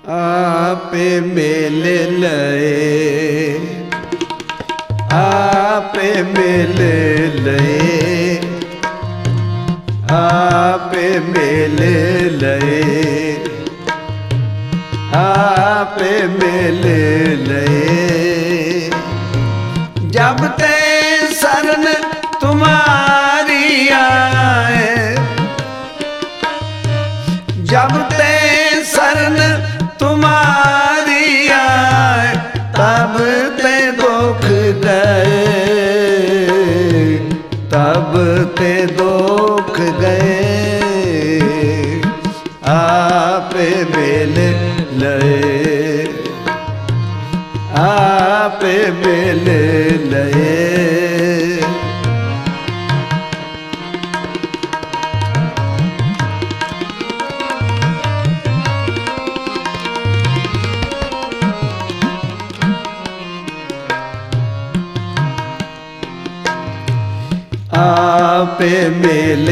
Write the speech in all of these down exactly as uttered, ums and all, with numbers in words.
आपे मेल लए, आपे मेल लए, आपे मेल लए, आपे मेल लए। जब ते शरण तुम्हारी आए, जब ते शरण तुम्हारी आए, तब ते दुख गए, तब ते दुख गए। आपे मेल लए, आपे मेल लए। आपे मेल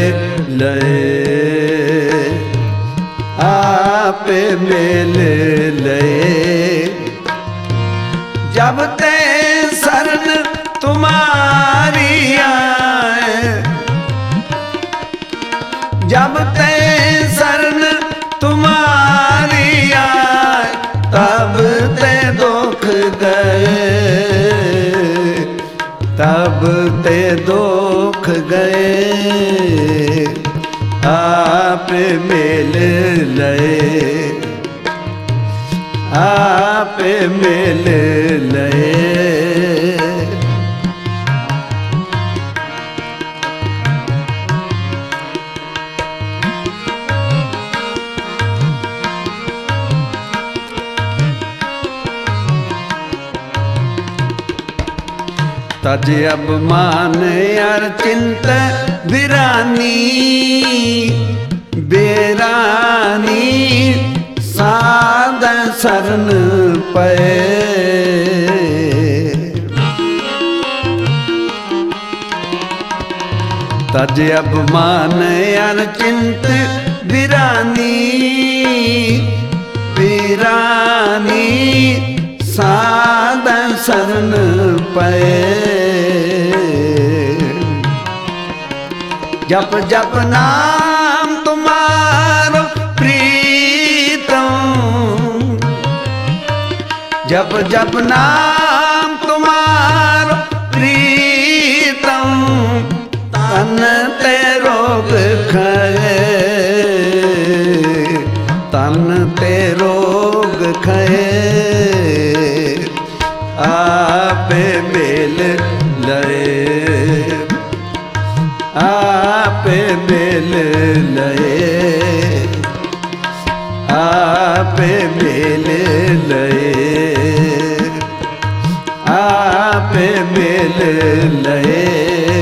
लए, आपे मेल लए। जब ते शरण तुम्हारी आए, जब ते शरण तुम्हारी आए, तब ते दुख गए, तब ते दुख गए। आपे मेल लए, आपे मेल लए। तज अब मान यार चिंत बिरानी, बेरानी साध शरण पे। तज अब मान यार चिंत बिरानी, बिरानी साध शरण पे। जप जप नाम तुम्हारो प्रीतम, जप जप नाम तुम्हारो प्रीतम। तन ते रोग खए, तन ते रोग खए। आपे मेल लए, आपे मेल लए, आपे मेल लए, आपे मेल लए।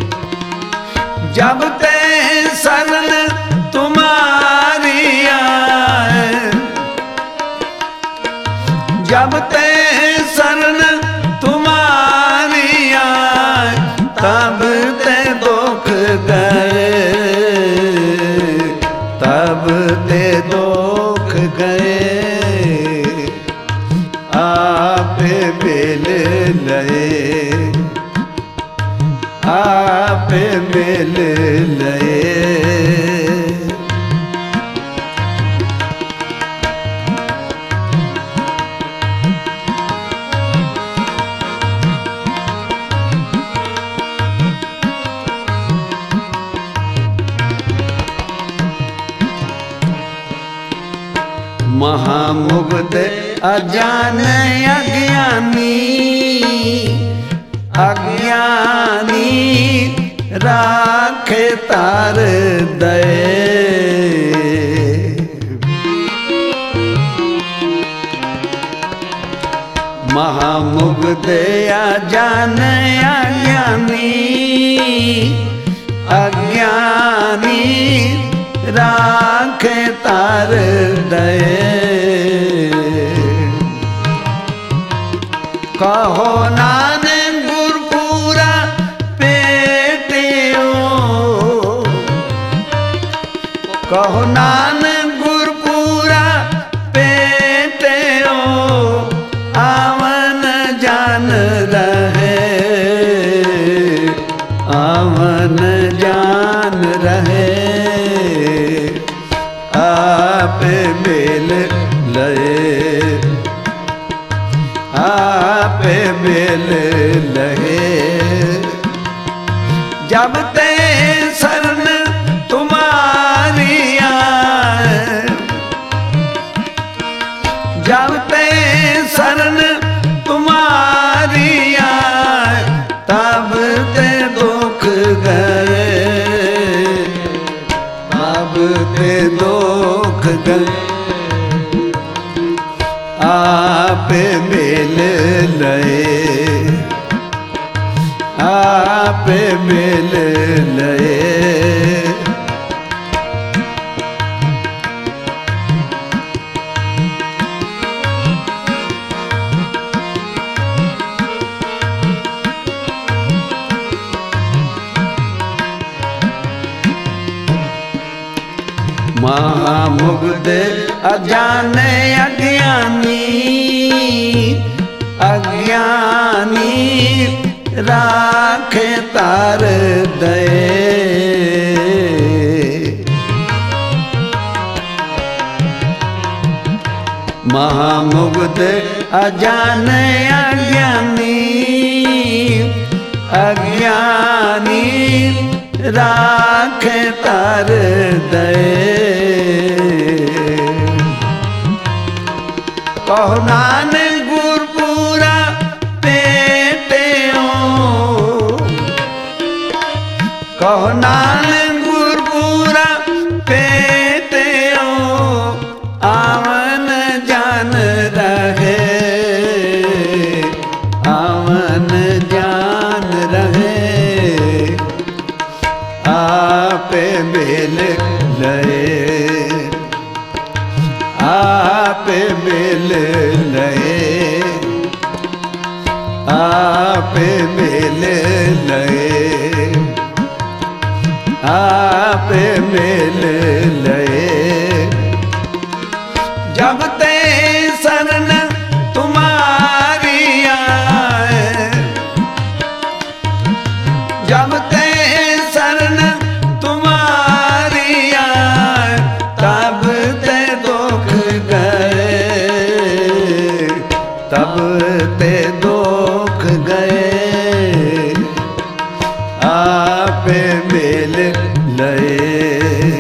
जब ते शरण तुम्हारी आए, जब ते शरण तुम्हारी आए, तब ते दुख गए, तब ते दुख गए। आपे मेल लए, आपे मेल लए। महामुग्ध अजान अज्ञानी, अज्ञानी राखे तार दए। महामुग्ध अजान अज्ञानी, अज्ञानी राखे तार दए। कहो नानक गुरपुरा पेटियो, कहो नानक गुरपुरा पेटियो। आपे मेल लए आपे मेल लहे जब ते शरण तुम्हारी आए जब ते शरण तुम्हारी आए तब ते दुख गए तब ते दुख गए आपे मेल लए आपे मेल लए महामुग्ध अजाने अज्ञानी अज्ञानी राखे तार दए महामुग्ध अजाने अज्ञानी अज्ञानी राखे तार दए कहो नानक गुरपुरा पेटे हो कहो नानक गुरपुरा पेटे हो आवन जान रहे आवन जान रहे आपे मेल लए आपे मेल लए आपे मेल लए आपे मेल लए जब ते शरण तुम्हारी आए जब ते शरण तुम्हारी आए तब ते दुख गए तब ते दुख गए आपे मेल लए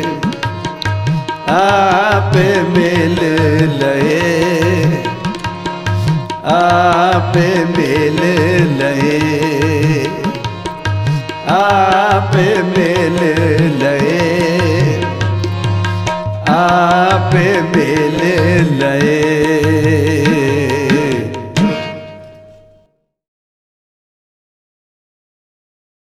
आपे मेल लए आपे मेल लए आपे मेल